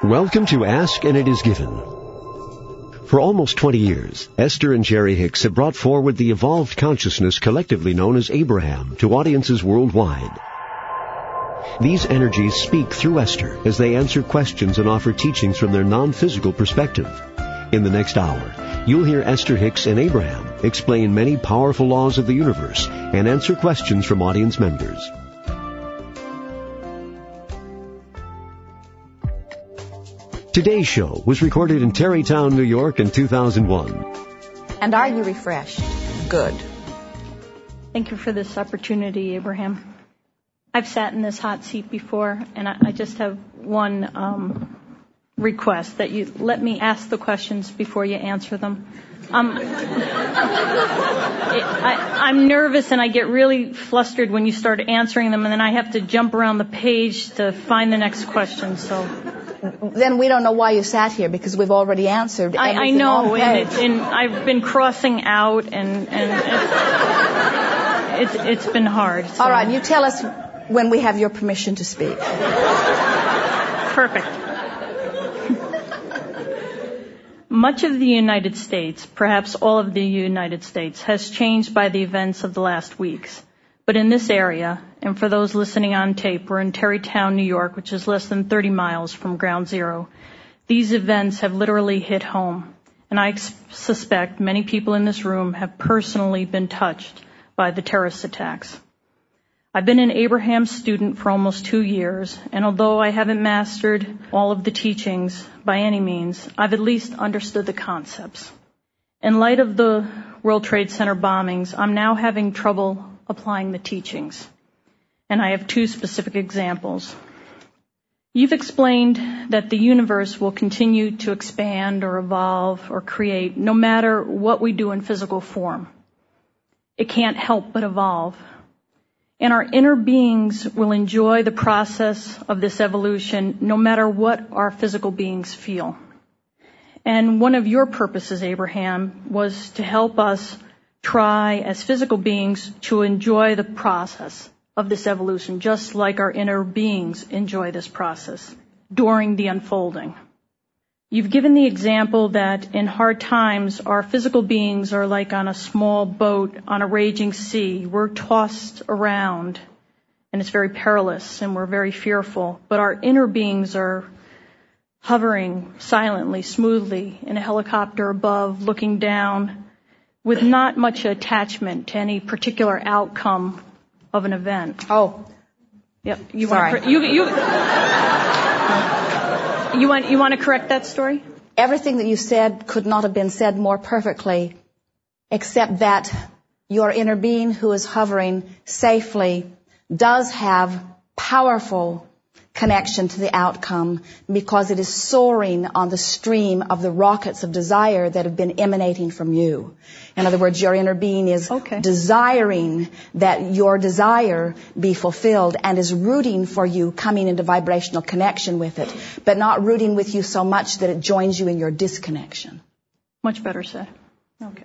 Welcome to Ask and It Is Given. For almost 20 years, Esther and Jerry Hicks have brought forward the evolved consciousness collectively known as Abraham to audiences worldwide. These energies speak through Esther as they answer questions and offer teachings from their non-physical perspective. In the next hour, you'll hear Esther Hicks and Abraham explain many powerful laws of the universe and answer questions from audience members. Today's show was recorded in Tarrytown, New York in 2001. And are you refreshed? Good. Thank you for this opportunity, Abraham. I've sat in this hot seat before, and I just have one request, that you let me ask the questions before you answer them. I'm nervous and I get really flustered when you start answering them, and then I have to jump around the page to find the next question. So then we don't know why you sat here, because we've already answered. I know, and I've been crossing out, and it's been hard. So. All right, you tell us when we have your permission to speak. Perfect. Much of the United States, perhaps all of the United States, has changed by the events of the last weeks. But in this area, and for those listening on tape, we're in Tarrytown, New York, which is less than 30 miles from Ground Zero. These events have literally hit home, and I suspect many people in this room have personally been touched by the terrorist attacks. I've been an Abraham student for almost 2 years, and although I haven't mastered all of the teachings by any means, I've at least understood the concepts. In light of the World Trade Center bombings, I'm now having trouble applying the teachings. And I have two specific examples. You've explained that the universe will continue to expand or evolve or create no matter what we do in physical form. It can't help but evolve. And our inner beings will enjoy the process of this evolution no matter what our physical beings feel. And one of your purposes, Abraham, was to help us try as physical beings to enjoy the process of this evolution, just like our inner beings enjoy this process during the unfolding. You've given the example that in hard times, our physical beings are like on a small boat on a raging sea. We're tossed around, and it's very perilous, and we're very fearful. But our inner beings are hovering silently, smoothly, in a helicopter above, looking down, with not much attachment to any particular outcome of an event. Oh. Yep. You Sorry. You want to correct that story? Everything that you said could not have been said more perfectly, except that your inner being who is hovering safely does have powerful connection to the outcome, because it is soaring on the stream of the rockets of desire that have been emanating from you. In other words, your inner being is desiring that your desire be fulfilled, and is rooting for you coming into vibrational connection with it, but not rooting with you so much that it joins you in your disconnection. Much better said. Okay.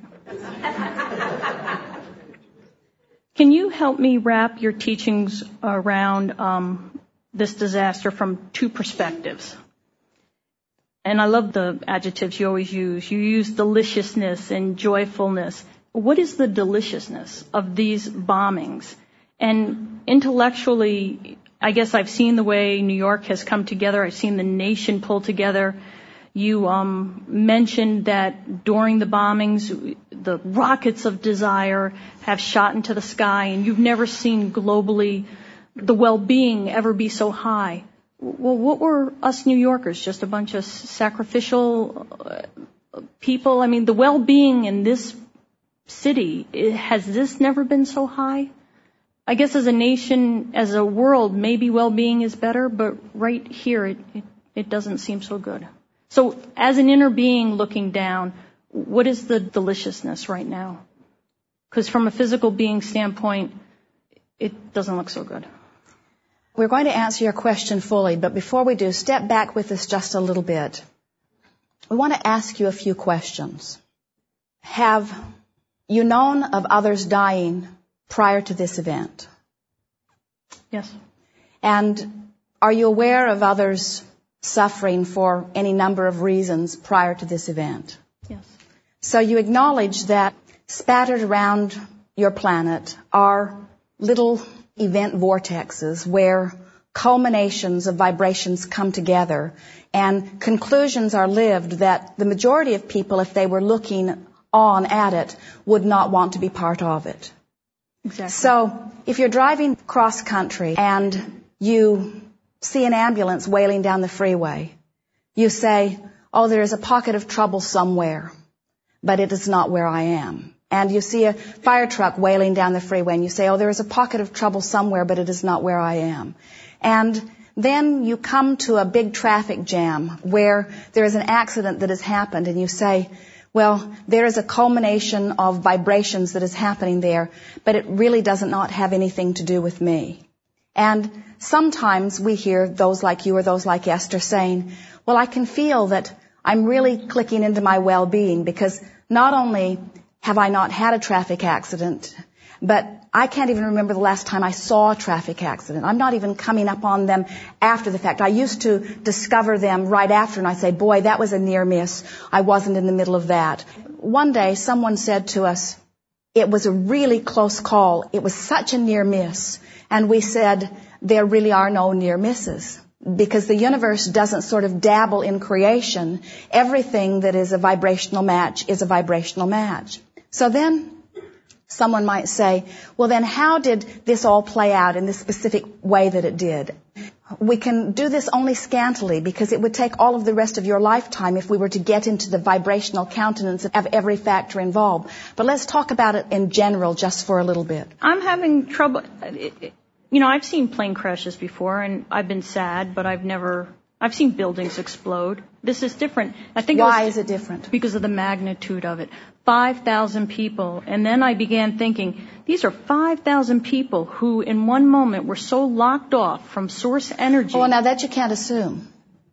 Can you help me wrap your teachings around this disaster from two perspectives? And I love the adjectives you always use. You use deliciousness and joyfulness. What is the deliciousness of these bombings? And intellectually, I guess I've seen the way New York has come together. I've seen the nation pull together. You mentioned that during the bombings, the rockets of desire have shot into the sky, and you've never seen globally the well-being ever be so high. Well, what were us New Yorkers? Just a bunch of sacrificial people? I mean, the well-being in this city, has this never been so high? I guess as a nation, as a world, maybe well-being is better, but right here, it doesn't seem so good. So as an inner being looking down, what is the deliciousness right now? Because from a physical being standpoint, it doesn't look so good. We're going to answer your question fully, but before we do, step back with us just a little bit. We want to ask you a few questions. Have you known of others dying prior to this event? Yes. And are you aware of others suffering for any number of reasons prior to this event. Yes. So you acknowledge that spattered around your planet are little event vortexes where culminations of vibrations come together and conclusions are lived that the majority of people, if they were looking on at it, would not want to be part of it. Exactly. So if you're driving cross country and you see an ambulance wailing down the freeway, you say, oh, there is a pocket of trouble somewhere, but it is not where I am. And you see a fire truck wailing down the freeway and you say, oh, there is a pocket of trouble somewhere, but it is not where I am. And then you come to a big traffic jam where there is an accident that has happened and you say, well, there is a culmination of vibrations that is happening there, but it really does not have anything to do with me. And sometimes we hear those like you or those like Esther saying, well, I can feel that I'm really clicking into my well-being because not only have I not had a traffic accident, but I can't even remember the last time I saw a traffic accident. I'm not even coming up on them after the fact. I used to discover them right after and I say, boy, that was a near miss. I wasn't in the middle of that. One day someone said to us, it was a really close call. It was such a near miss. And we said, there really are no near misses. Because the universe doesn't sort of dabble in creation. Everything that is a vibrational match is a vibrational match. So then someone might say, well then how did this all play out in this specific way that it did? We can do this only scantily because it would take all of the rest of your lifetime if we were to get into the vibrational countenance of every factor involved. But let's talk about it in general just for a little bit. I'm having trouble. You know, I've seen plane crashes before and I've been sad, but I've seen buildings explode. This is different. I think Why is it different? Because of the magnitude of it. 5,000 people. And then I began thinking, these are 5,000 people who in one moment were so locked off from source energy. Well, now that you can't assume.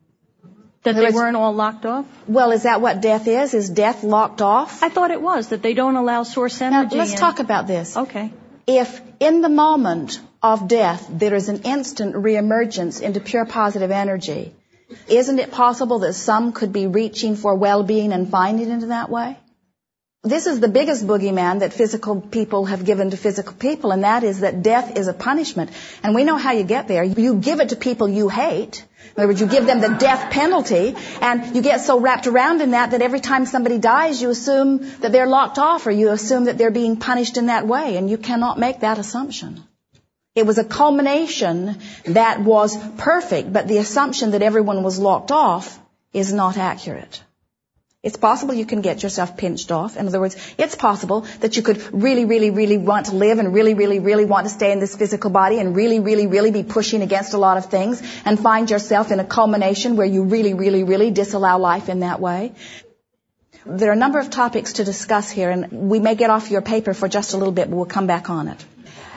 That they weren't all locked off? Well, is that what death is? Is death locked off? I thought it was, that they don't allow source energy. Now, let's talk about this. Okay. If in the moment of death there is an instant reemergence into pure positive energy, isn't it possible that some could be reaching for well-being and finding it in that way? This is the biggest boogeyman that physical people have given to physical people, and that is that death is a punishment. And we know how you get there. You give it to people you hate. In other words, you give them the death penalty, and you get so wrapped around in that every time somebody dies, you assume that they're locked off, or you assume that they're being punished in that way, and you cannot make that assumption. It was a culmination that was perfect, but the assumption that everyone was locked off is not accurate. It's possible you can get yourself pinched off. In other words, it's possible that you could really, really, really want to live and really, really, really want to stay in this physical body and really, really, really be pushing against a lot of things and find yourself in a culmination where you really, really, really disallow life in that way. There are a number of topics to discuss here, and we may get off your paper for just a little bit, but we'll come back on it.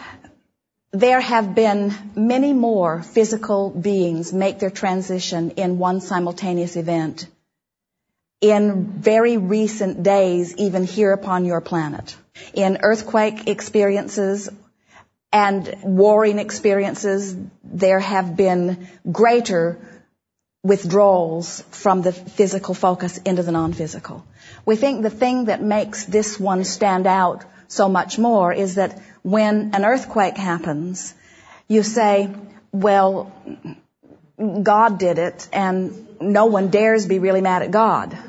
There have been many more physical beings make their transition in one simultaneous event in very recent days, even here upon your planet. In earthquake experiences and warring experiences, there have been greater withdrawals from the physical focus into the non-physical. We think the thing that makes this one stand out so much more is that when an earthquake happens, you say, well, God did it, and no one dares be really mad at God.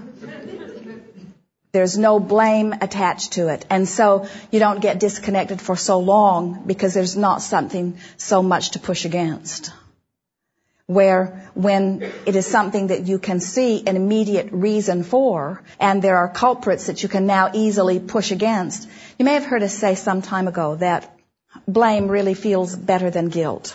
There's no blame attached to it. And so you don't get disconnected for so long because there's not something so much to push against. Where when it is something that you can see an immediate reason for, and there are culprits that you can now easily push against. You may have heard us say some time ago that blame really feels better than guilt.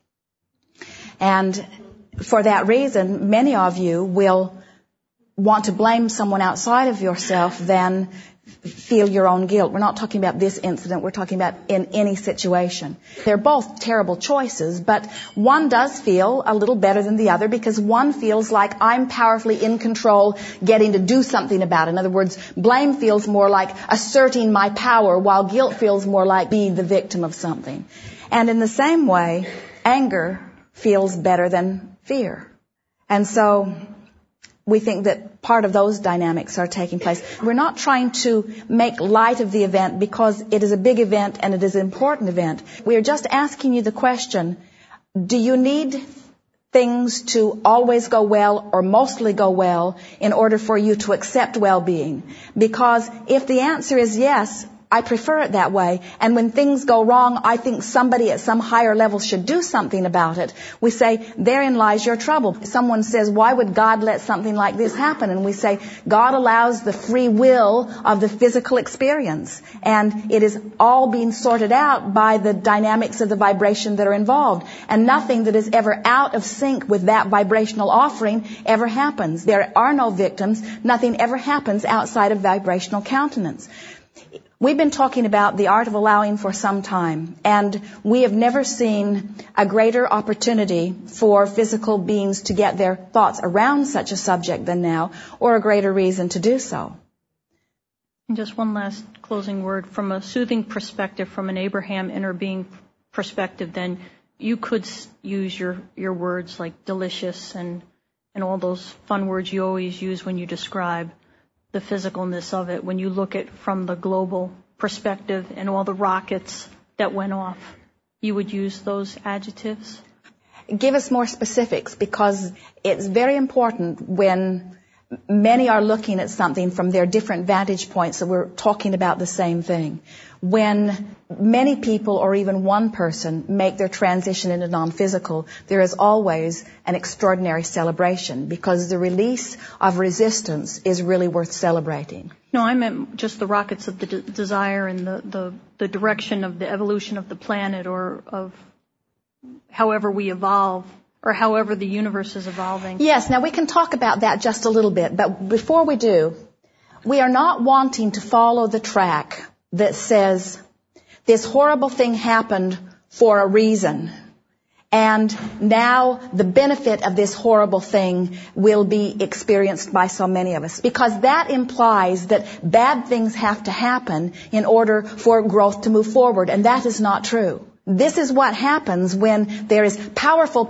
And for that reason, many of you will want to blame someone outside of yourself than feel your own guilt. We're not talking about this incident. We're talking about in any situation. They're both terrible choices, but one does feel a little better than the other because one feels like I'm powerfully in control, getting to do something about it. In other words, blame feels more like asserting my power, while guilt feels more like being the victim of something. And in the same way, anger feels better than fear. And so we think that part of those dynamics are taking place. We're not trying to make light of the event because it is a big event and it is an important event. We are just asking you the question, do you need things to always go well or mostly go well in order for you to accept well-being? Because if the answer is yes, I prefer it that way. And when things go wrong, I think somebody at some higher level should do something about it. We say, therein lies your trouble. Someone says, why would God let something like this happen? And we say, God allows the free will of the physical experience. And it is all being sorted out by the dynamics of the vibration that are involved. And nothing that is ever out of sync with that vibrational offering ever happens. There are no victims. Nothing ever happens outside of vibrational countenance. We've been talking about the art of allowing for some time, and we have never seen a greater opportunity for physical beings to get their thoughts around such a subject than now, or a greater reason to do so. And just one last closing word. From a soothing perspective, from an Abraham inner being perspective, then you could use your words like delicious and all those fun words you always use when you describe the physicalness of it, when you look at from the global perspective and all the rockets that went off. You would use those adjectives? Give us more specifics, because it's very important when many are looking at something from their different vantage points that we're talking about the same thing. When many people or even one person make their transition into non-physical, there is always an extraordinary celebration, because the release of resistance is really worth celebrating. No, I meant just the rockets of the desire and the direction of the evolution of the planet, or of however we evolve, or however the universe is evolving. Yes, now we can talk about that just a little bit, but before we do, we are not wanting to follow the track that says this horrible thing happened for a reason, and now the benefit of this horrible thing will be experienced by so many of us. Because that implies that bad things have to happen in order for growth to move forward, and that is not true. This is what happens when there is powerful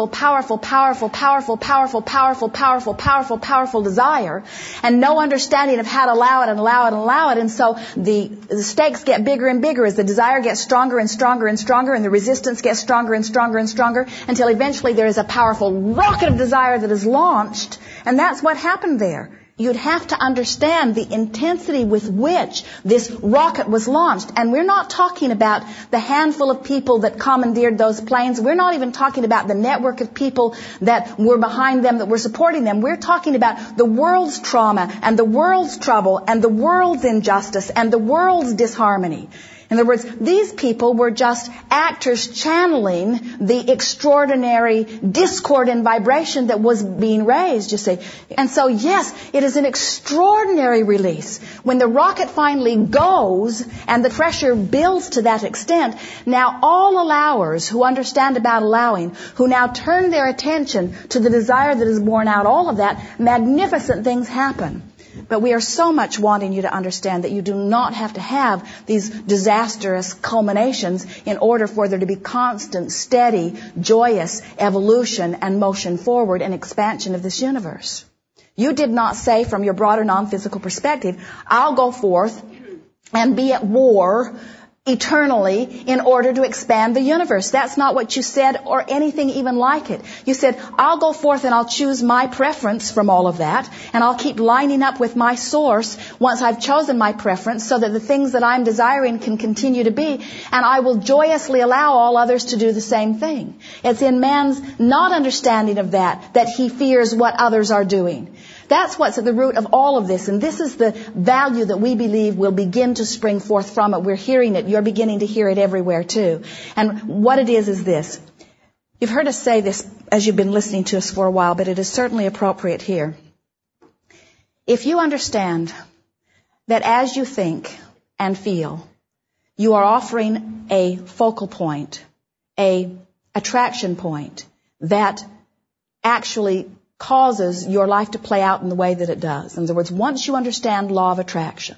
desire and no understanding of how to allow it. And so the stakes get bigger and bigger as the desire gets stronger and stronger and stronger, and the resistance gets stronger and stronger and stronger, until eventually there is a powerful rocket of desire that is launched. And that's what happened there. You'd have to understand the intensity with which this rocket was launched. And we're not talking about the handful of people that commandeered those planes. We're not even talking about the network of people that were behind them, that were supporting them. We're talking about the world's trauma and the world's trouble and the world's injustice and the world's disharmony. In other words, these people were just actors channeling the extraordinary discord and vibration that was being raised, you see. And so, yes, it is an extraordinary release. When the rocket finally goes and the pressure builds to that extent, now all allowers who understand about allowing, who now turn their attention to the desire that is born out, all of that, magnificent things happen. But we are so much wanting you to understand that you do not have to have these disastrous culminations in order for there to be constant, steady, joyous evolution and motion forward and expansion of this universe. You did not say from your broader non-physical perspective, I'll go forth and be at war eternally in order to expand the universe. That's not what you said, or anything even like it. You said, I'll go forth and I'll choose my preference from all of that, and I'll keep lining up with my source once I've chosen my preference, so that the things that I'm desiring can continue to be, and I will joyously allow all others to do the same thing. It's in man's not understanding of that he fears what others are doing. That's what's at the root of all of this, and this is the value that we believe will begin to spring forth from it. We're hearing it. You're beginning to hear it everywhere too. And what it is this. You've heard us say this as you've been listening to us for a while, but it is certainly appropriate here. If you understand that as you think and feel, you are offering a focal point, a attraction point that actually causes your life to play out in the way that it does. In other words, once you understand law of attraction,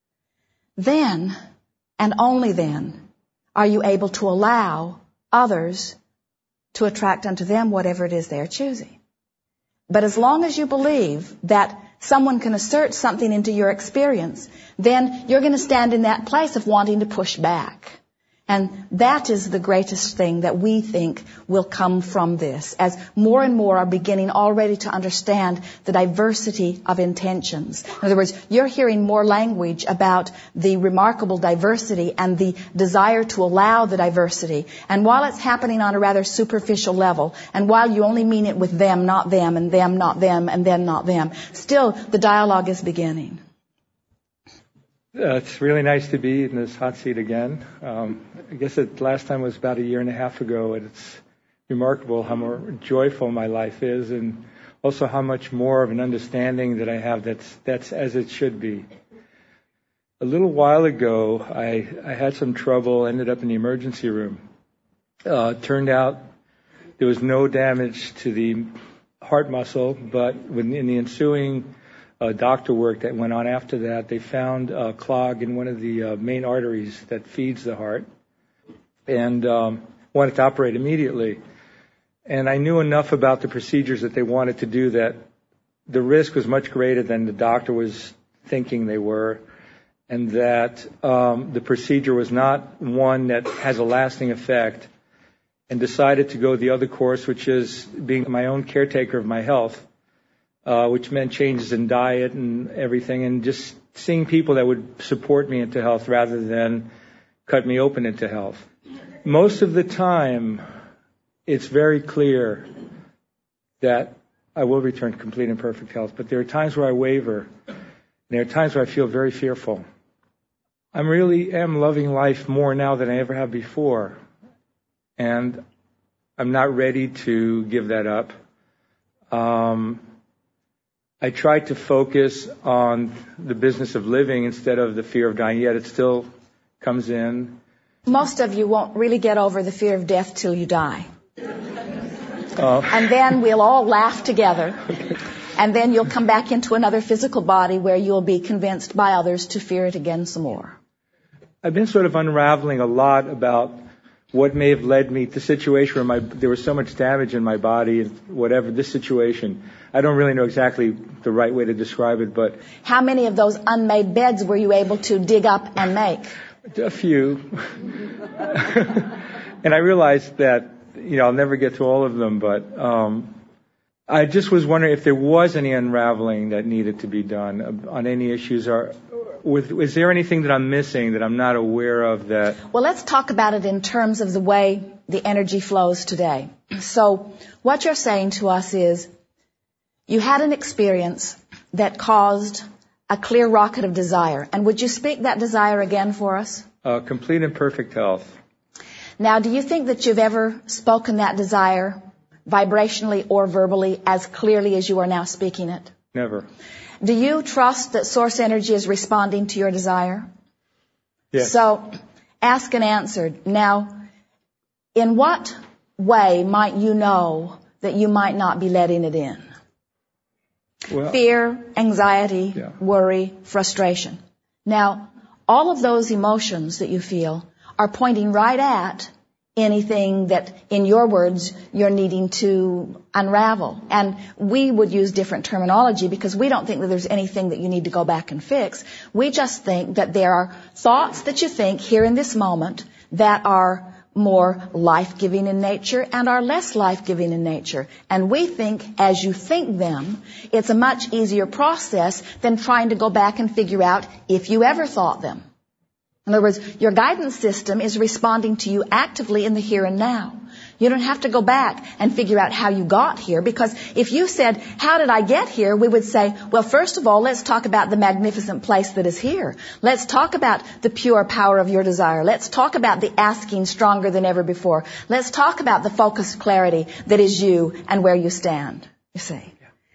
then, and only then, are you able to allow others to attract unto them whatever it is they are choosing. But as long as you believe that someone can assert something into your experience, then you're going to stand in that place of wanting to push back. And that is the greatest thing that we think will come from this, as more and more are beginning already to understand the diversity of intentions. In other words, you're hearing more language about the remarkable diversity and the desire to allow the diversity. And while it's happening on a rather superficial level, and while you only mean it with them, not them, and them, not them, and them, not them, still the dialogue is beginning. It's really nice to be in this hot seat again. I guess the last time was about a year and a half ago, and it's remarkable how more joyful my life is, and also how much more of an understanding that I have that's as it should be. A little while ago, I had some trouble, ended up in the emergency room. Turned out there was no damage to the heart muscle, but in the ensuing doctor work that went on after that, they found a clog in one of the main arteries that feeds the heart, and wanted to operate immediately. And I knew enough about the procedures that they wanted to do that the risk was much greater than the doctor was thinking they were, and that the procedure was not one that has a lasting effect, and decided to go the other course, which is being my own caretaker of my health, which meant changes in diet and everything, and just seeing people that would support me into health rather than cut me open into health. Most of the time, it's very clear that I will return to complete and perfect health, but there are times where I waver, and there are times where I feel very fearful. I really am loving life more now than I ever have before, and I'm not ready to give that up. I try to focus on the business of living instead of the fear of dying, yet it still comes in. Most of you won't really get over the fear of death till you die. And then we'll all laugh together. And then you'll come back into another physical body where you'll be convinced by others to fear it again some more. I've been sort of unraveling a lot about what may have led me to the situation where there was so much damage in my body, and whatever, this situation. I don't really know exactly the right way to describe it, but... How many of those unmade beds were you able to dig up and make? A few. And I realized that, I'll never get to all of them, but I just was wondering if there was any unraveling that needed to be done on any issues, or is there anything that I'm missing that I'm not aware of that... Well, let's talk about it in terms of the way the energy flows today. So what you're saying to us is you had an experience that caused a clear rocket of desire. And would you speak that desire again for us? Complete and perfect health. Now, do you think that you've ever spoken that desire vibrationally or verbally as clearly as you are now speaking it? Never. Do you trust that source energy is responding to your desire? Yes. So, asked and answered. Now, in what way might you know that you might not be letting it in? Well, fear, anxiety, worry, frustration. Now, all of those emotions that you feel are pointing right at anything that, in your words, you're needing to unravel. And we would use different terminology because we don't think that there's anything that you need to go back and fix. We just think that there are thoughts that you think here in this moment that are more life-giving in nature and are less life-giving in nature. And we think as you think them, it's a much easier process than trying to go back and figure out if you ever thought them. In other words, your guidance system is responding to you actively in the here and now. You don't have to go back and figure out how you got here, because if you said, how did I get here? We would say, well, first of all, let's talk about the magnificent place that is here. Let's talk about the pure power of your desire. Let's talk about the asking stronger than ever before. Let's talk about the focused clarity that is you and where you stand, you see.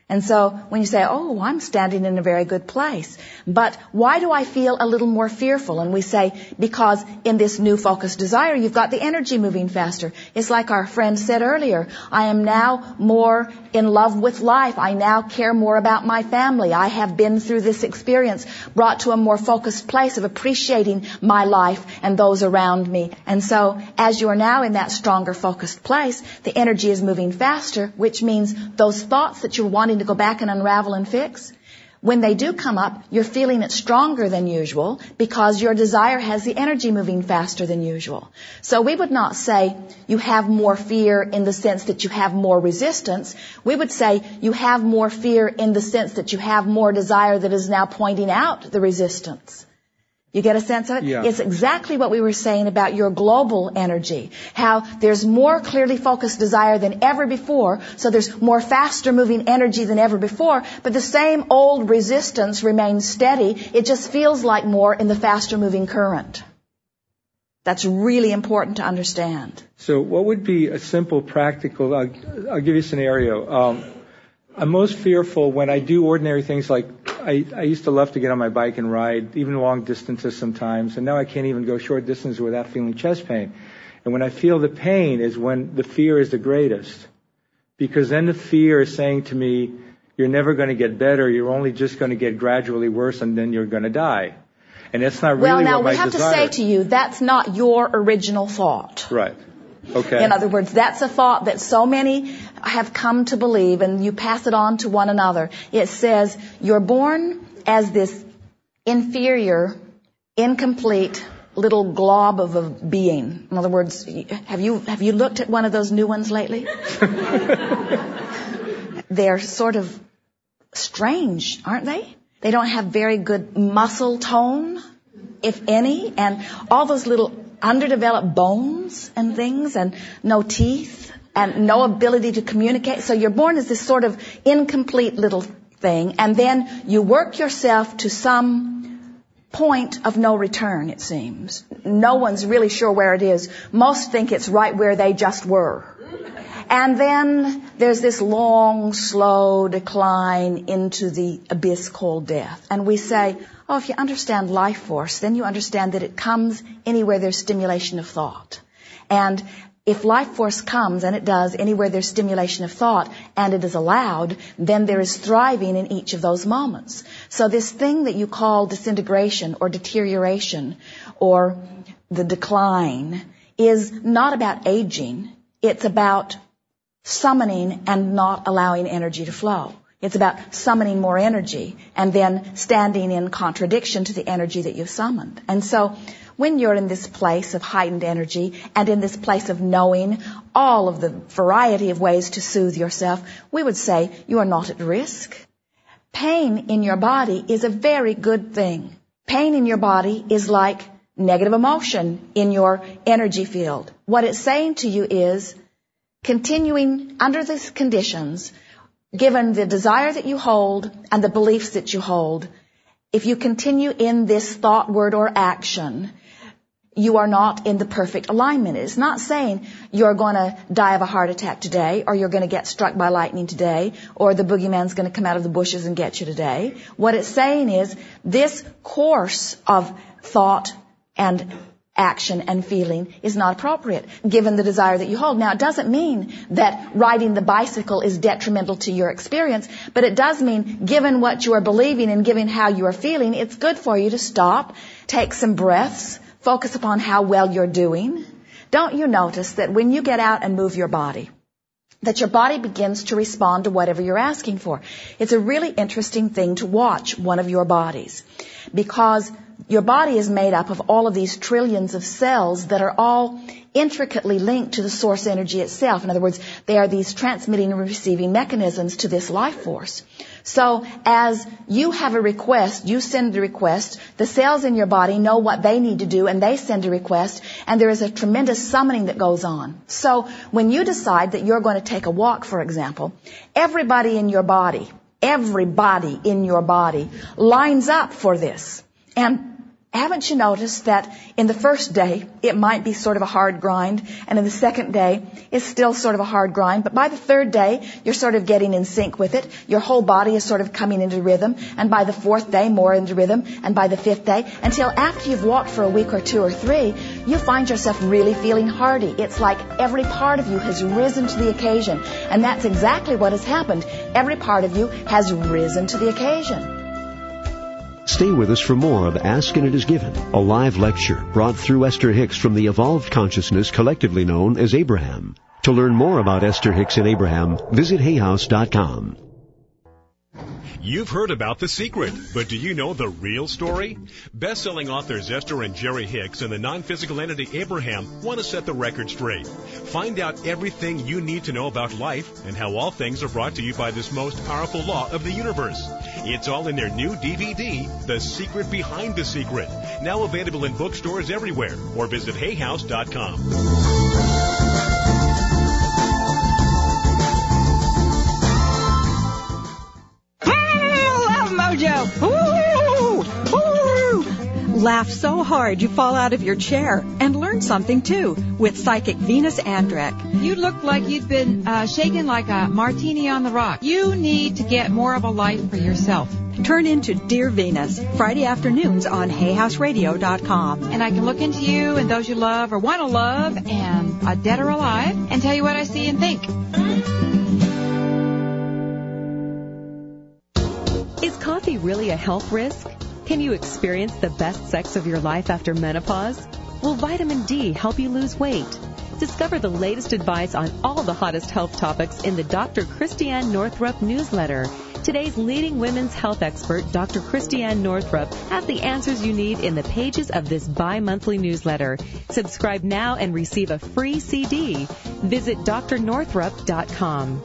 And so when you say, oh, I'm standing in a very good place, but why do I feel a little more fearful? And we say, because in this new focused desire, you've got the energy moving faster. It's like our friend said earlier, I am now more in love with life. I now care more about my family. I have been through this experience, brought to a more focused place of appreciating my life and those around me. And so as you are now in that stronger focused place, the energy is moving faster, which means those thoughts that you're wanting to go back and unravel and fix, when they do come up, you're feeling it stronger than usual because your desire has the energy moving faster than usual. So we would not say you have more fear in the sense that you have more resistance. We would say you have more fear in the sense that you have more desire that is now pointing out the resistance. You get a sense of it? Yeah. It's exactly what we were saying about your global energy. How there's more clearly focused desire than ever before, so there's more faster moving energy than ever before, but the same old resistance remains steady. It just feels like more in the faster moving current. That's really important to understand. So what would be a simple, practical, I'll give you a scenario. I'm most fearful when I do ordinary things like I used to love to get on my bike and ride, even long distances sometimes, and now I can't even go short distances without feeling chest pain. And when I feel the pain is when the fear is the greatest. Because then the fear is saying to me, you're never going to get better, you're only just going to get gradually worse, and then you're going to die. And that's not really what my desire is. Well, now we have to say to you, that's not your original thought. Right. Okay. In other words, that's a thought that so many have come to believe, and you pass it on to one another. It says, you're born as this inferior, incomplete little glob of a being. In other words, have you looked at one of those new ones lately? They're sort of strange, aren't they? They don't have very good muscle tone, if any, and all those little underdeveloped bones and things, and no teeth, and no ability to communicate. So you're born as this sort of incomplete little thing, and then you work yourself to some point of no return, it seems. No one's really sure where it is. Most think it's right where they just were. And then there's this long, slow decline into the abyss called death. And we say, oh, if you understand life force, then you understand that it comes anywhere there's stimulation of thought. And if life force comes, and it does, anywhere there's stimulation of thought, and it is allowed, then there is thriving in each of those moments. So this thing that you call disintegration or deterioration or the decline is not about aging. It's about summoning and not allowing energy to flow. It's about summoning more energy and then standing in contradiction to the energy that you've summoned. And so when you're in this place of heightened energy and in this place of knowing all of the variety of ways to soothe yourself, we would say you are not at risk. Pain in your body is a very good thing. Pain in your body is like negative emotion in your energy field. What it's saying to you is, continuing under these conditions, given the desire that you hold and the beliefs that you hold, if you continue in this thought, word, or action, you are not in the perfect alignment. It's not saying you're going to die of a heart attack today, or you're going to get struck by lightning today, or the boogeyman's going to come out of the bushes and get you today. What it's saying is this course of thought and action and feeling is not appropriate given the desire that you hold. Now, it doesn't mean that riding the bicycle is detrimental to your experience, but it does mean given what you are believing and given how you are feeling, it's good for you to stop, take some breaths, focus upon how well you're doing. Don't you notice that when you get out and move your body, that your body begins to respond to whatever you're asking for? It's a really interesting thing to watch one of your bodies, because your body is made up of all of these trillions of cells that are all intricately linked to the source energy itself. In other words, they are these transmitting and receiving mechanisms to this life force. So as you have a request, you send a request, the cells in your body know what they need to do and they send a request, and there is a tremendous summoning that goes on. So when you decide that you're going to take a walk, for example, everybody in your body lines up for this. And haven't you noticed that in the first day, it might be sort of a hard grind, and in the second day, it's still sort of a hard grind, but by the third day, you're sort of getting in sync with it. Your whole body is sort of coming into rhythm, and by the fourth day, more into rhythm, and by the fifth day, until after you've walked for a week or two or three, you find yourself really feeling hardy. It's like every part of you has risen to the occasion, and that's exactly what has happened. Every part of you has risen to the occasion. Stay with us for more of Ask and It Is Given, a live lecture brought through Esther Hicks from the evolved consciousness collectively known as Abraham. To learn more about Esther Hicks and Abraham, visit hayhouse.com. You've heard about The Secret, but do you know the real story? Best-selling authors Esther and Jerry Hicks and the non-physical entity Abraham want to set the record straight. Find out everything you need to know about life and how all things are brought to you by this most powerful law of the universe. It's all in their new DVD, The Secret Behind the Secret, now available in bookstores everywhere, or visit hayhouse.com. Mojo. Ooh, ooh. Laugh so hard you fall out of your chair, and learn something too with Psychic Venus Andrek. You look like you've been shaken like a martini on the rock. You need to get more of a life for yourself. Turn into Dear Venus, Friday afternoons on hayhouseradio.com. And I can look into you and those you love or want to love, and dead or alive, and tell you what I see and think. Is coffee really a health risk? Can you experience the best sex of your life after menopause? Will vitamin D help you lose weight? Discover the latest advice on all the hottest health topics in the Dr. Christiane Northrup newsletter. Today's leading women's health expert, Dr. Christiane Northrup, has the answers you need in the pages of this bi-monthly newsletter. Subscribe now and receive a free CD. Visit drnorthrup.com.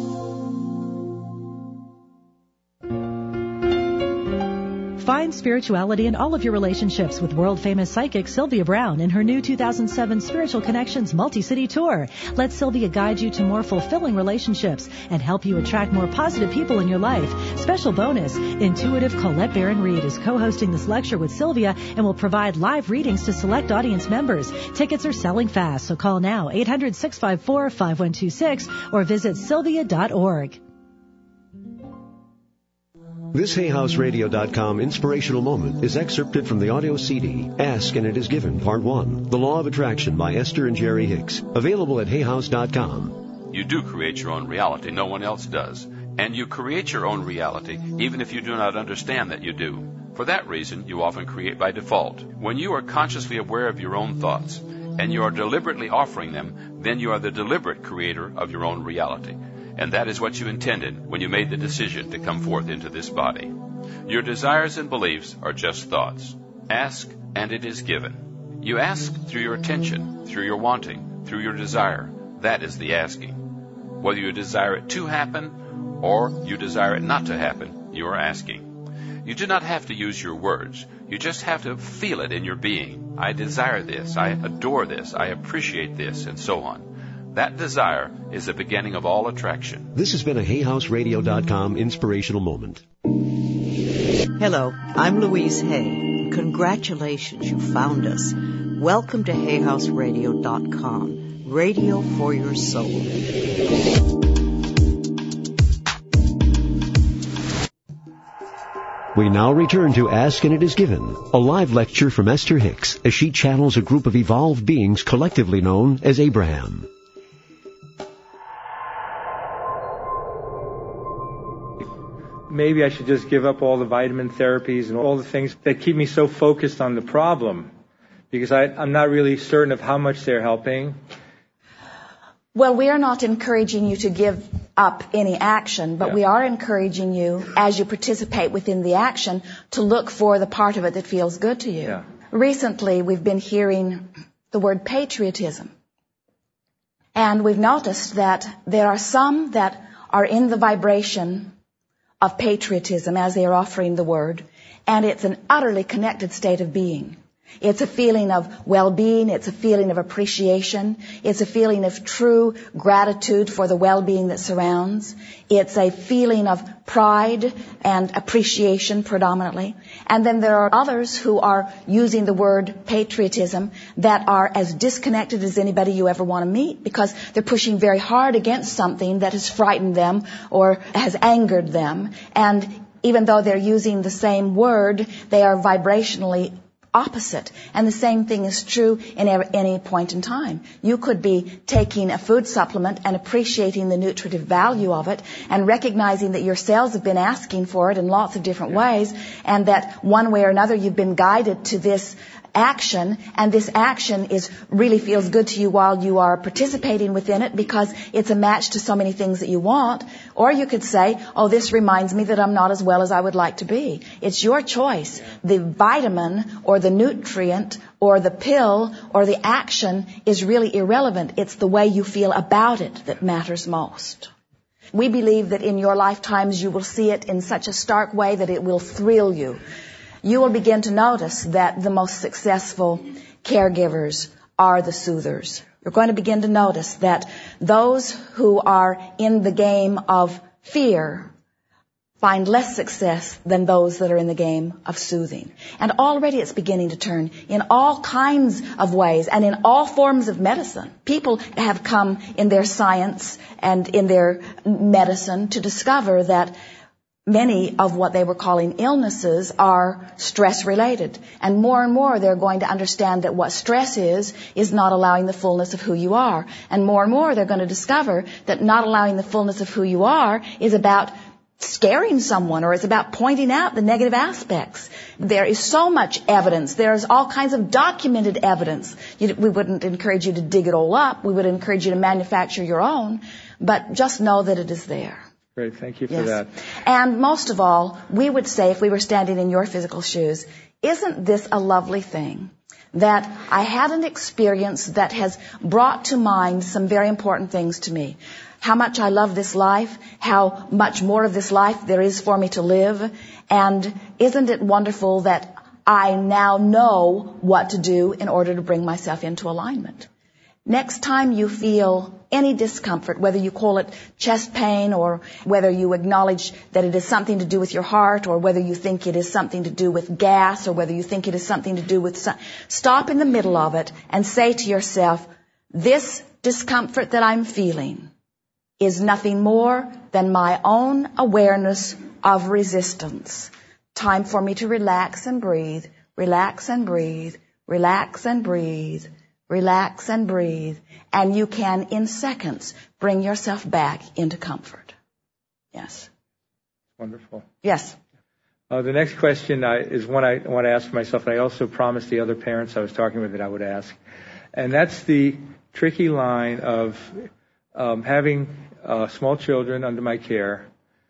Find spirituality in all of your relationships with world-famous psychic Sylvia Brown in her new 2007 Spiritual Connections Multi-City Tour. Let Sylvia guide you to more fulfilling relationships and help you attract more positive people in your life. Special bonus, intuitive Colette Barron-Reed is co-hosting this lecture with Sylvia and will provide live readings to select audience members. Tickets are selling fast, so call now 800-654-5126 or visit sylvia.org. This HayHouseRadio.com inspirational moment is excerpted from the audio CD, Ask and It Is Given, Part 1, The Law of Attraction by Esther and Jerry Hicks, available at HayHouse.com. You do create your own reality. No one else does. And you create your own reality, even if you do not understand that you do. For that reason, you often create by default. When you are consciously aware of your own thoughts, and you are deliberately offering them, then you are the deliberate creator of your own reality. And that is what you intended when you made the decision to come forth into this body. Your desires and beliefs are just thoughts. Ask, and it is given. You ask through your attention, through your wanting, through your desire. That is the asking. Whether you desire it to happen or you desire it not to happen, you are asking. You do not have to use your words. You just have to feel it in your being. I desire this, I adore this, I appreciate this, and so on. That desire is the beginning of all attraction. This has been a HayHouseRadio.com inspirational moment. Hello, I'm Louise Hay. Congratulations, you found us. Welcome to HayHouseRadio.com. Radio for your soul. We now return to Ask and It Is Given, a live lecture from Esther Hicks as she channels a group of evolved beings collectively known as Abraham. Maybe I should just give up all the vitamin therapies and all the things that keep me so focused on the problem, because I'm not really certain of how much they're helping. Well, we are not encouraging you to give up any action, but we are encouraging you, as you participate within the action, to look for the part of it that feels good to you. Yeah. Recently, we've been hearing the word patriotism. And we've noticed that there are some that are in the vibration of patriotism as they are offering the word, and it's an utterly connected state of being. It's a feeling of well-being. It's a feeling of appreciation. It's a feeling of true gratitude for the well-being that surrounds. It's a feeling of pride and appreciation predominantly. And then there are others who are using the word patriotism that are as disconnected as anybody you ever want to meet, because they're pushing very hard against something that has frightened them or has angered them. And even though they're using the same word, they are vibrationally opposite. And the same thing is true in any point in time. You could be taking a food supplement and appreciating the nutritive value of it and recognizing that your cells have been asking for it in lots of different ways, and that one way or another you've been guided to this action, and this action really feels good to you while you are participating within it because it's a match to so many things that you want. Or you could say, oh, this reminds me that I'm not as well as I would like to be. It's your choice. The vitamin or the nutrient or the pill or the action is really irrelevant. It's the way you feel about it that matters most. We believe that in your lifetimes you will see it in such a stark way that it will thrill you. You will begin to notice that the most successful caregivers are the soothers. You're going to begin to notice that those who are in the game of fear find less success than those that are in the game of soothing. And already it's beginning to turn in all kinds of ways and in all forms of medicine. People have come in their science and in their medicine to discover that many of what they were calling illnesses are stress-related. And more they're going to understand that what stress is not allowing the fullness of who you are. And more they're going to discover that not allowing the fullness of who you are is about scaring someone, or it's about pointing out the negative aspects. There is so much evidence. There's all kinds of documented evidence. We wouldn't encourage you to dig it all up. We would encourage you to manufacture your own. But just know that it is there. Great, thank you for that. And most of all, we would say, if we were standing in your physical shoes, isn't this a lovely thing? That I had an experience that has brought to mind some very important things to me. How much I love this life, how much more of this life there is for me to live, and isn't it wonderful that I now know what to do in order to bring myself into alignment? Next time you feel any discomfort, whether you call it chest pain or whether you acknowledge that it is something to do with your heart or whether you think it is something to do with gas or whether you think it is something to do with... Stop in the middle of it and say to yourself, this discomfort that I'm feeling is nothing more than my own awareness of resistance. Time for me to relax and breathe, relax and breathe, relax and breathe. Relax and breathe, and you can, in seconds, bring yourself back into comfort. Yes. Wonderful. Yes. The next question is one I want to ask myself, and I also promised the other parents I was talking with that I would ask. And that's the tricky line of having small children under my care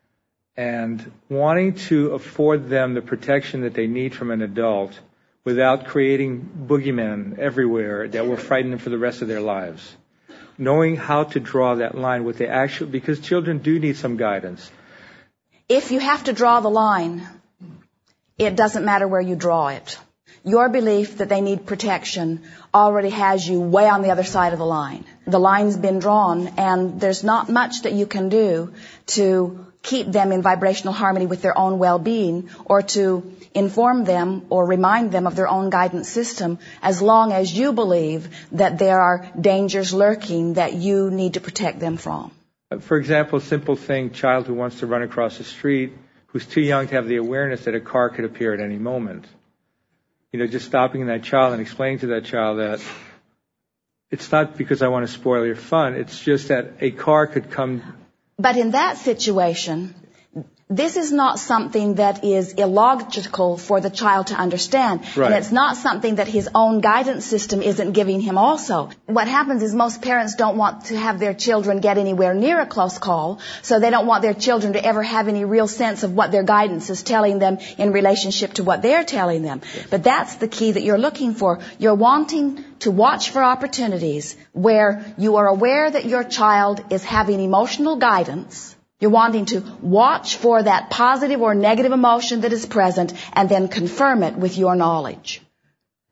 and wanting to afford them the protection that they need from an adult without creating boogeymen everywhere that will frighten them for the rest of their lives. Knowing how to draw that line with the actual, because children do need some guidance. If you have to draw the line, it doesn't matter where you draw it. Your belief that they need protection already has you way on the other side of the line. The line's been drawn, and there's not much that you can do to keep them in vibrational harmony with their own well-being or to inform them or remind them of their own guidance system as long as you believe that there are dangers lurking that you need to protect them from. For example, simple thing, child who wants to run across the street, who's too young to have the awareness that a car could appear at any moment. Just stopping that child and explaining to that child that it's not because I want to spoil your fun, it's just that a car could come. But in that situation, this is not something that is illogical for the child to understand. Right. And it's not something that his own guidance system isn't giving him also. What happens is most parents don't want to have their children get anywhere near a close call, so they don't want their children to ever have any real sense of what their guidance is telling them in relationship to what they're telling them. Yes. But that's the key that you're looking for. You're wanting to watch for opportunities where you are aware that your child is having emotional guidance. You're wanting to watch for that positive or negative emotion that is present and then confirm it with your knowledge.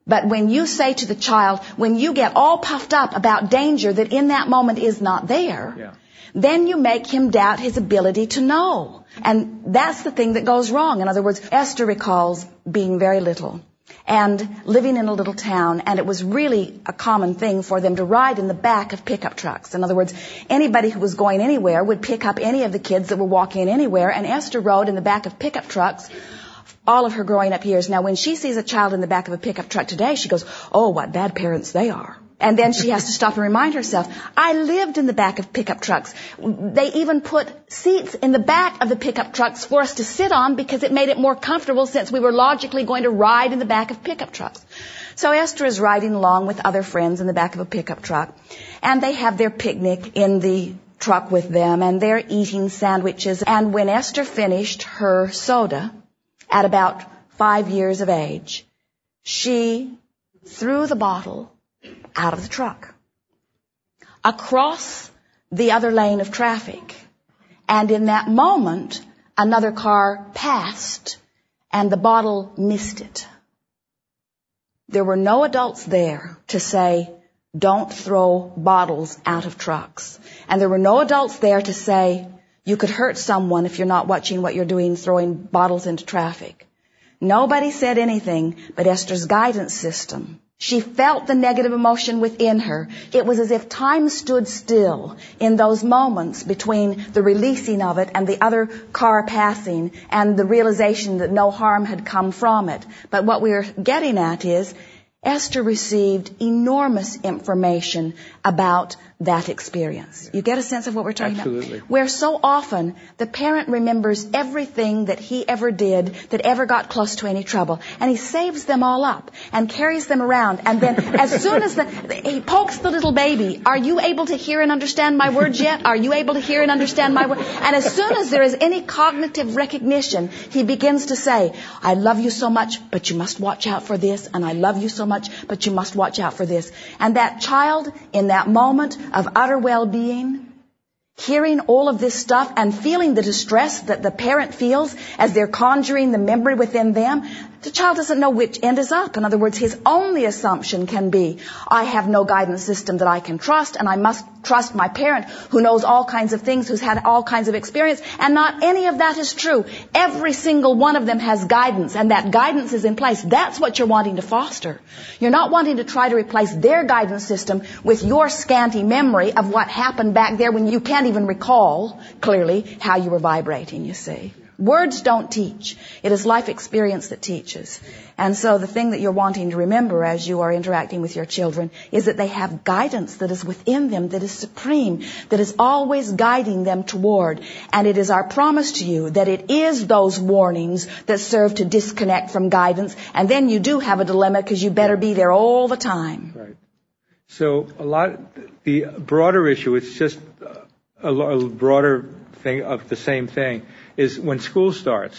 But when you say to the child, when you get all puffed up about danger that in that moment is not there, then you make him doubt his ability to know. And that's the thing that goes wrong. In other words, Esther recalls being very little and living in a little town, and it was really a common thing for them to ride in the back of pickup trucks. In other words, anybody who was going anywhere would pick up any of the kids that were walking anywhere, and Esther rode in the back of pickup trucks all of her growing up years. Now, when she sees a child in the back of a pickup truck today, she goes, oh, what bad parents they are. And then she has to stop and remind herself, I lived in the back of pickup trucks. They even put seats in the back of the pickup trucks for us to sit on because it made it more comfortable since we were logically going to ride in the back of pickup trucks. So Esther is riding along with other friends in the back of a pickup truck, and they have their picnic in the truck with them, and they're eating sandwiches. And when Esther finished her soda at about 5 years of age, she threw the bottle out of the truck, across the other lane of traffic. And in that moment, another car passed, and the bottle missed it. There were no adults there to say, don't throw bottles out of trucks. And there were no adults there to say, you could hurt someone if you're not watching what you're doing, throwing bottles into traffic. Nobody said anything but Esther's guidance system. She felt the negative emotion within her. It was as if time stood still in those moments between the releasing of it and the other car passing and the realization that no harm had come from it. But what we're getting at is Esther received enormous information about that experience. You get a sense of what we're talking Absolutely. about? Where so often the parent remembers everything that he ever did that ever got close to any trouble. And he saves them all up and carries them around. And then as soon as he pokes the little baby, are you able to hear and understand my words yet? Are you able to hear and understand my words? And as soon as there is any cognitive recognition, he begins to say, I love you so much, but you must watch out for this. And I love you so much, but you must watch out for this. And that child, in that moment of utter well-being, hearing all of this stuff and feeling the distress that the parent feels as they're conjuring the memory within them, the child doesn't know which end is up. In other words, his only assumption can be, I have no guidance system that I can trust, and I must trust my parent who knows all kinds of things, who's had all kinds of experience, and not any of that is true. Every single one of them has guidance, and that guidance is in place. That's what you're wanting to foster. You're not wanting to try to replace their guidance system with your scanty memory of what happened back there when you can't even recall clearly how you were vibrating, you see. Words don't teach. It is life experience that teaches. And so the thing that you're wanting to remember as you are interacting with your children is that they have guidance that is within them, that is supreme, that is always guiding them toward. And it is our promise to you that it is those warnings that serve to disconnect from guidance. And then you do have a dilemma because you better be there all the time. Right. So the broader issue, it's just a broader thing of the same thing, is when school starts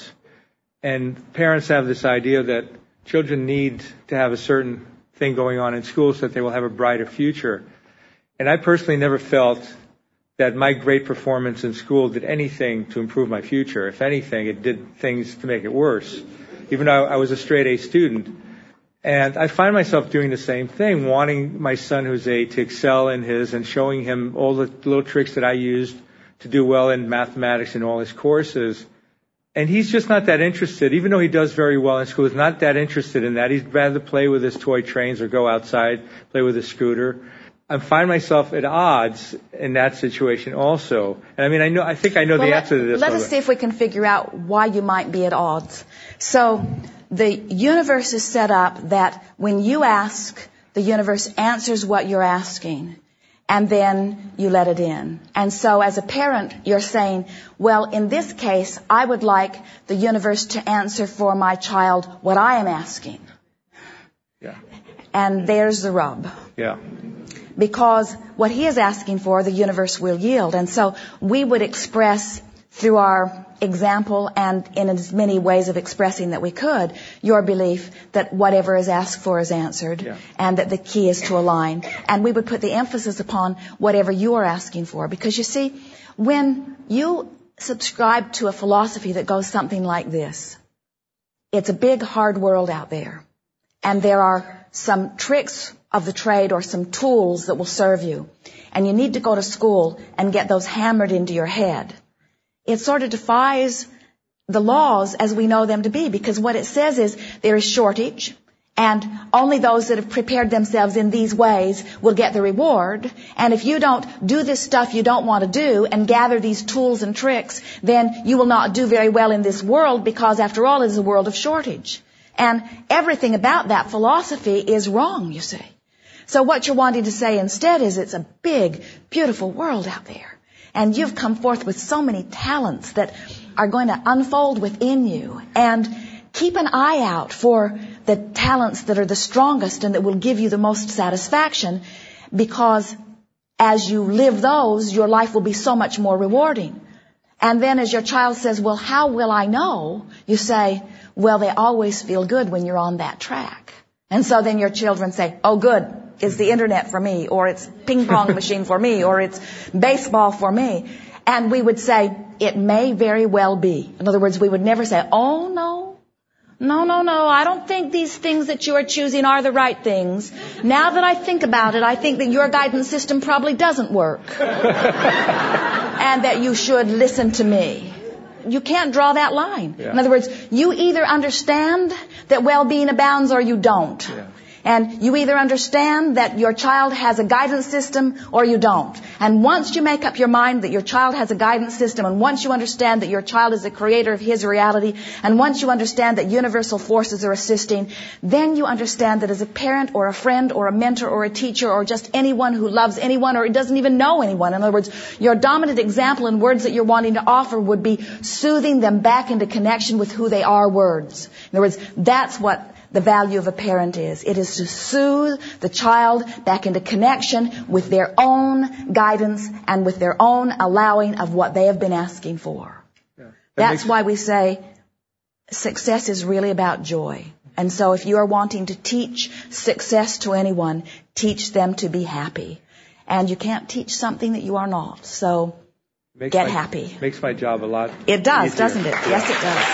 and parents have this idea that children need to have a certain thing going on in school so that they will have a brighter future. And I personally never felt that my great performance in school did anything to improve my future. If anything, it did things to make it worse. Even though I was a straight A student. And I find myself doing the same thing, wanting my son who's 8 to excel in his and showing him all the little tricks that I used to do well in mathematics and all his courses. And he's just not that interested, even though he does very well in school, he's not that interested in that. He'd rather play with his toy trains or go outside, play with his scooter. I find myself at odds in that situation also. And I think I know the answer to this. Let us see if we can figure out why you might be at odds. So the universe is set up that when you ask, the universe answers what you're asking. And then you let it in. And so as a parent, you're saying, well, in this case, I would like the universe to answer for my child what I am asking. Yeah. And there's the rub. Yeah. Because what he is asking for, the universe will yield. And so we would express through our example and in as many ways of expressing that we could, your belief that whatever is asked for is answered, and that the key is to align. And we would put the emphasis upon whatever you are asking for. Because you see, when you subscribe to a philosophy that goes something like this, it's a big, hard world out there. and there are some tricks of the trade or some tools that will serve you. And you need to go to school and get those hammered into your head. It sort of defies the laws as we know them to be, because what it says is there is shortage, and only those that have prepared themselves in these ways will get the reward. And if you don't do this stuff you don't want to do and gather these tools and tricks, then you will not do very well in this world, because after all it is a world of shortage. And everything about that philosophy is wrong, you see. So what you're wanting to say instead is it's a big, beautiful world out there. And you've come forth with so many talents that are going to unfold within you. And keep an eye out for the talents that are the strongest and that will give you the most satisfaction, because as you live those, your life will be so much more rewarding. And then as your child says, well, how will I know? You say, well, they always feel good when you're on that track. And so then your children say, oh, good, it's the internet for me, or it's ping pong machine for me, or it's baseball for me. And we would say, it may very well be. In other words, we would never say, oh, no, I don't think these things that you are choosing are the right things. Now that I think about it, I think that your guidance system probably doesn't work. And that you should listen to me. You can't draw that line. Yeah. In other words, you either understand that well-being abounds or you don't. Yeah. And you either understand that your child has a guidance system or you don't. And once you make up your mind that your child has a guidance system, and once you understand that your child is the creator of his reality, and once you understand that universal forces are assisting, then you understand that as a parent or a friend or a mentor or a teacher or just anyone who loves anyone or doesn't even know anyone, in other words, your dominant example in words that you're wanting to offer would be soothing them back into connection with who they are, words. In other words, that's what the value of a parent is. It is to soothe the child back into connection with their own guidance and with their own allowing of what they have been asking for. Yeah. That's why we say success is really about joy. And so if you are wanting to teach success to anyone, teach them to be happy. And you can't teach something that you are not. So get happy. Makes my job a lot It does, easier. Doesn't it? Yeah. Yes, it does.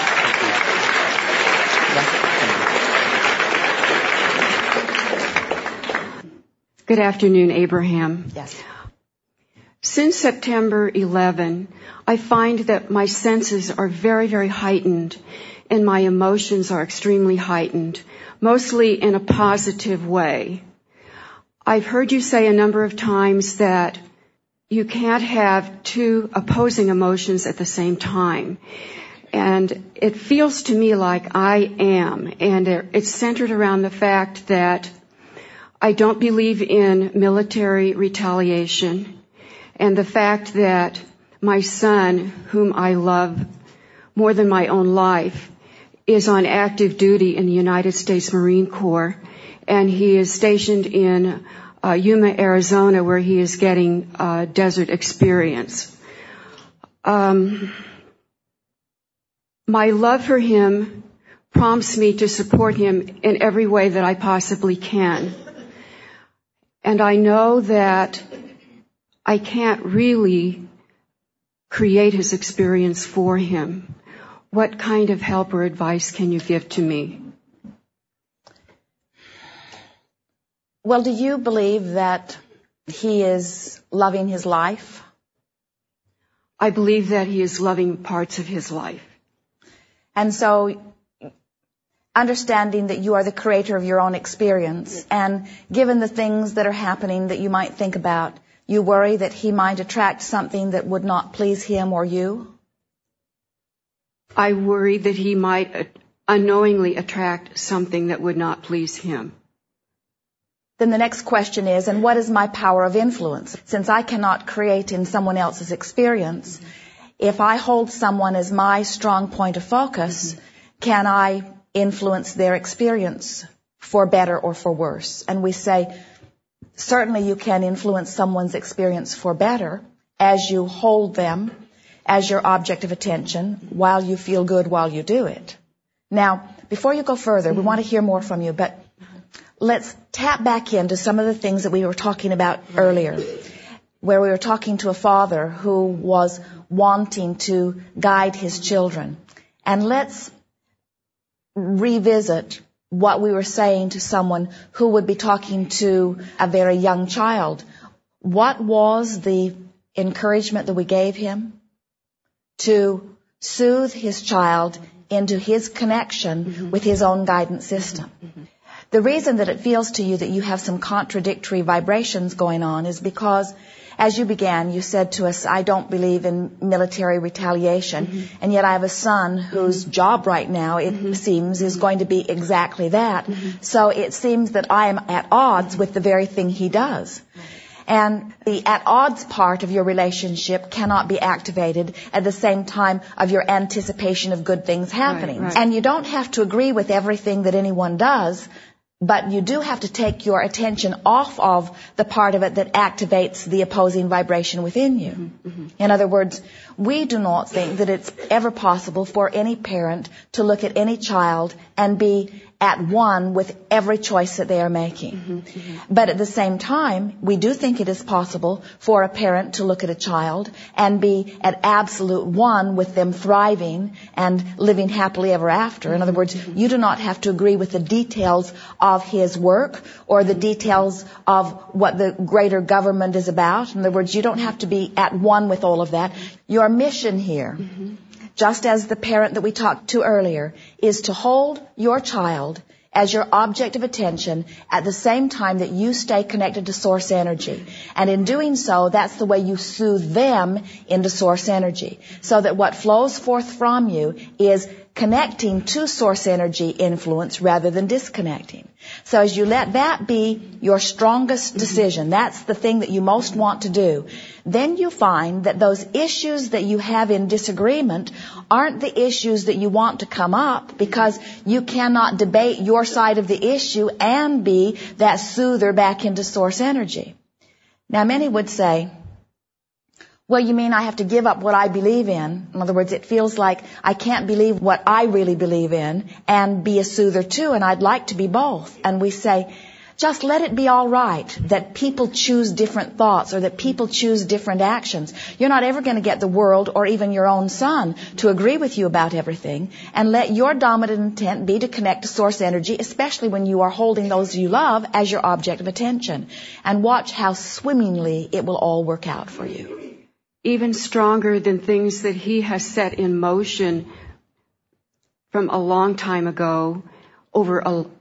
Good afternoon, Abraham. Yes. Since September 11, I find that my senses are very, very heightened and my emotions are extremely heightened, mostly in a positive way. I've heard you say a number of times that you can't have two opposing emotions at the same time. And it feels to me like I am. And it's centered around the fact that I don't believe in military retaliation, and the fact that my son, whom I love more than my own life, is on active duty in the United States Marine Corps, and he is stationed in Yuma, Arizona, where he is getting desert experience. My love for him prompts me to support him in every way that I possibly can. And I know that I can't really create his experience for him. What kind of help or advice can you give to me? Well, do you believe that he is loving his life? I believe that he is loving parts of his life. And so, understanding that you are the creator of your own experience, and given the things that are happening that you might think about, you worry that he might attract something that would not please him or you? I worry that he might unknowingly attract something that would not please him. Then the next question is, and what is my power of influence? Since I cannot create in someone else's experience, if I hold someone as my strong point of focus, can I influence their experience for better or for worse? And we say, certainly you can influence someone's experience for better as you hold them as your object of attention while you feel good while you do it. Now, before you go further, we want to hear more from you, but let's tap back into some of the things that we were talking about earlier, where we were talking to a father who was wanting to guide his children. And let's revisit what we were saying to someone who would be talking to a very young child. What was the encouragement that we gave him? To soothe his child into his connection with his own guidance system. The reason that it feels to you that you have some contradictory vibrations going on is because, as you began, you said to us, I don't believe in military retaliation, and yet I have a son whose job right now, it seems, is going to be exactly that. So it seems that I am at odds with the very thing he does. And the at odds part of your relationship cannot be activated at the same time of your anticipation of good things happening. Right. And you don't have to agree with everything that anyone does, but you do have to take your attention off of the part of it that activates the opposing vibration within you. In other words, we do not think that it's ever possible for any parent to look at any child and be at one with every choice that they are making. But at the same time, we do think it is possible for a parent to look at a child and be at absolute one with them thriving and living happily ever after. In other words, you do not have to agree with the details of his work or the details of what the greater government is about. In other words, you don't have to be at one with all of that. Your mission here, just as the parent that we talked to earlier, is to hold your child as your object of attention at the same time that you stay connected to source energy. And in doing so, that's the way you soothe them into source energy. So that what flows forth from you is connecting to source energy influence rather than disconnecting. So as you let that be your strongest decision, that's the thing that you most want to do, then you find that those issues that you have in disagreement aren't the issues that you want to come up, because you cannot debate your side of the issue and be that soother back into source energy. Now, many would say, well, you mean I have to give up what I believe in? In other words, it feels like I can't believe what I really believe in and be a soother too, and I'd like to be both. And we say, just let it be all right that people choose different thoughts or that people choose different actions. You're not ever going to get the world or even your own son to agree with you about everything, and let your dominant intent be to connect to source energy, especially when you are holding those you love as your object of attention. And watch how swimmingly it will all work out for you. Even stronger than things that he has set in motion from a long time ago over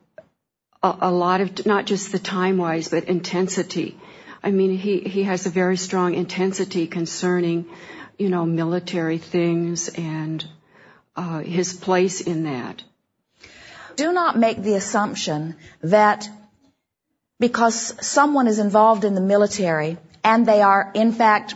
a lot of, not just the time-wise, but intensity. I mean, he has a very strong intensity concerning, military things and his place in that. Do not make the assumption that because someone is involved in the military and they are, in fact,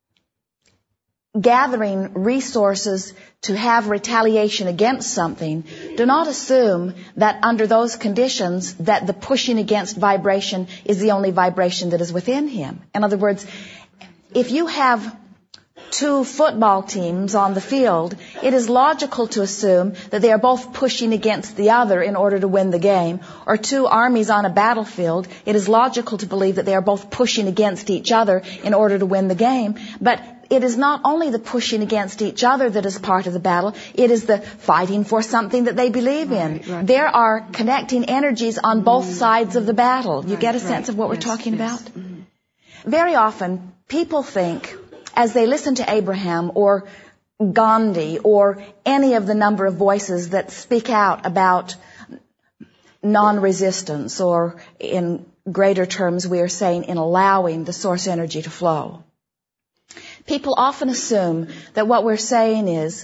gathering resources to have retaliation against something, do not assume that under those conditions that the pushing against vibration is the only vibration that is within him. In other words, if you have two football teams on the field, it is logical to assume that they are both pushing against the other in order to win the game. Or two armies on a battlefield, it is logical to believe that they are both pushing against each other in order to win the game. But it is not only the pushing against each other that is part of the battle, it is the fighting for something that they believe in. Right. There are connecting energies on both sides of the battle. You get a sense of what we're talking about? Very often, people think, as they listen to Abraham or Gandhi or any of the number of voices that speak out about non-resistance, or in greater terms we are saying in allowing the source energy to flow, people often assume that what we're saying is,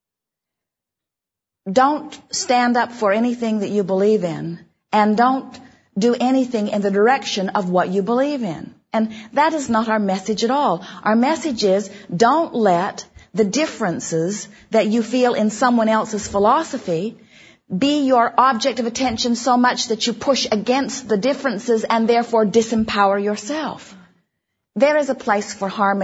don't stand up for anything that you believe in, and don't do anything in the direction of what you believe in. And that is not our message at all. Our message is, don't let the differences that you feel in someone else's philosophy be your object of attention so much that you push against the differences and therefore disempower yourself. There is a place for harmony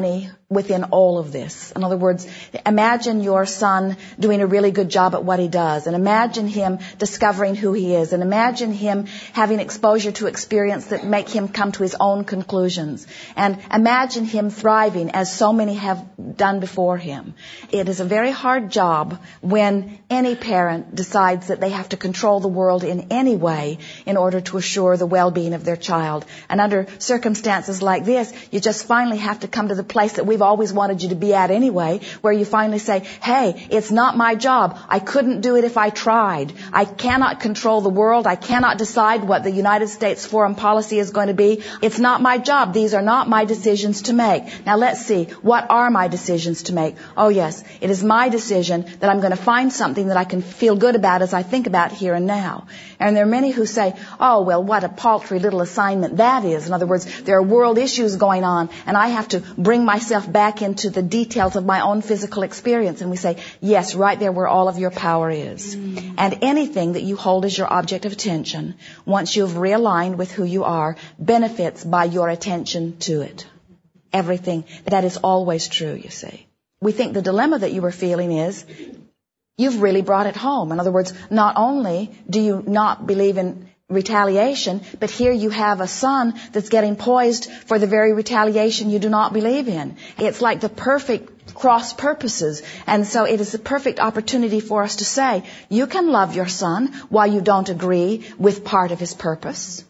within all of this. In other words, imagine your son doing a really good job at what he does, and imagine him discovering who he is, and imagine him having exposure to experience that make him come to his own conclusions, and imagine him thriving as so many have done before him. It is a very hard job when any parent decides that they have to control the world in any way in order to assure the well-being of their child. And under circumstances like this, you just finally have to come to the place that we've always wanted you to be at anyway, where you finally say, hey, it's not my job. I couldn't do it if I tried. I cannot control the world. I cannot decide what the United States foreign policy is going to be. It's not my job. These are not my decisions to make. Now let's see, what are my decisions to make? Oh yes, it is my decision that I'm going to find something that I can feel good about as I think about here and now. And there are many who say, oh well, what a paltry little assignment that is. In other words, there are world issues going on, and I have to bring myself back into the details of my own physical experience. And we say, yes, right there where all of your power is. And anything that you hold as your object of attention, once you've realigned with who you are, benefits by your attention to it. Everything. That is always true, you see. We think the dilemma that you were feeling is, you've really brought it home. In other words, not only do you not believe in retaliation, but here you have a son that's getting poised for the very retaliation you do not believe in. It's like the perfect cross purposes. And so it is the perfect opportunity for us to say, you can love your son while you don't agree with part of his purpose.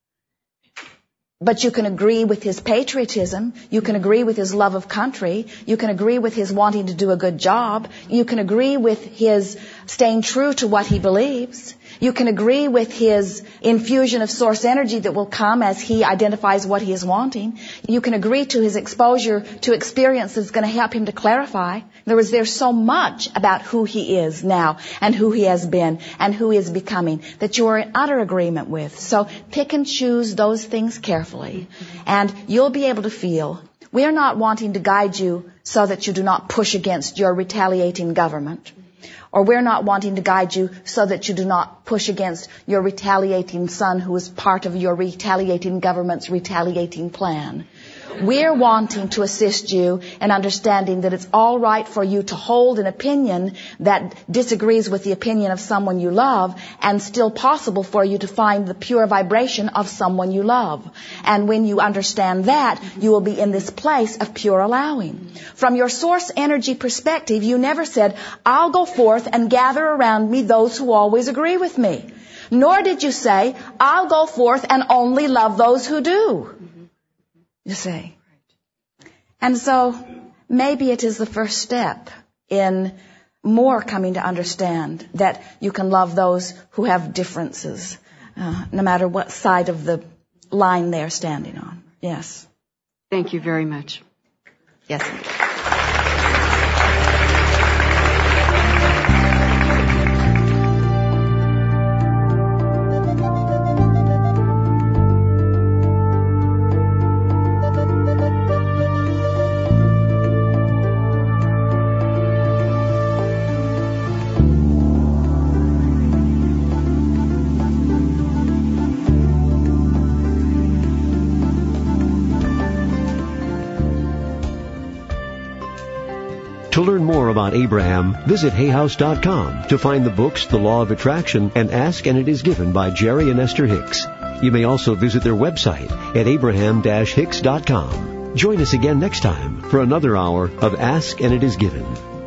But you can agree with his patriotism. You can agree with his love of country. You can agree with his wanting to do a good job. You can agree with his staying true to what he believes. You can agree with his infusion of source energy that will come as he identifies what he is wanting. You can agree to his exposure to experience that's going to help him to clarify. In other words, there's so much about who he is now and who he has been and who he is becoming that you are in utter agreement with. So pick and choose those things carefully, and you'll be able to feel. We are not wanting to guide you so that you do not push against your retaliating government. Or we're not wanting to guide you so that you do not push against your retaliating son who is part of your retaliating government's retaliating plan. We're wanting to assist you in understanding that it's all right for you to hold an opinion that disagrees with the opinion of someone you love, and still possible for you to find the pure vibration of someone you love. And when you understand that, you will be in this place of pure allowing. From your source energy perspective, you never said, I'll go forth and gather around me those who always agree with me. Nor did you say, I'll go forth and only love those who do. You see. And so maybe it is the first step in more coming to understand that you can love those who have differences, no matter what side of the line they're standing on. Yes. Thank you very much. Yes. To learn more about Abraham, visit hayhouse.com to find the books The Law of Attraction and Ask and It Is Given by Jerry and Esther Hicks. You may also visit their website at abraham-hicks.com. Join us again next time for another hour of Ask and It Is Given.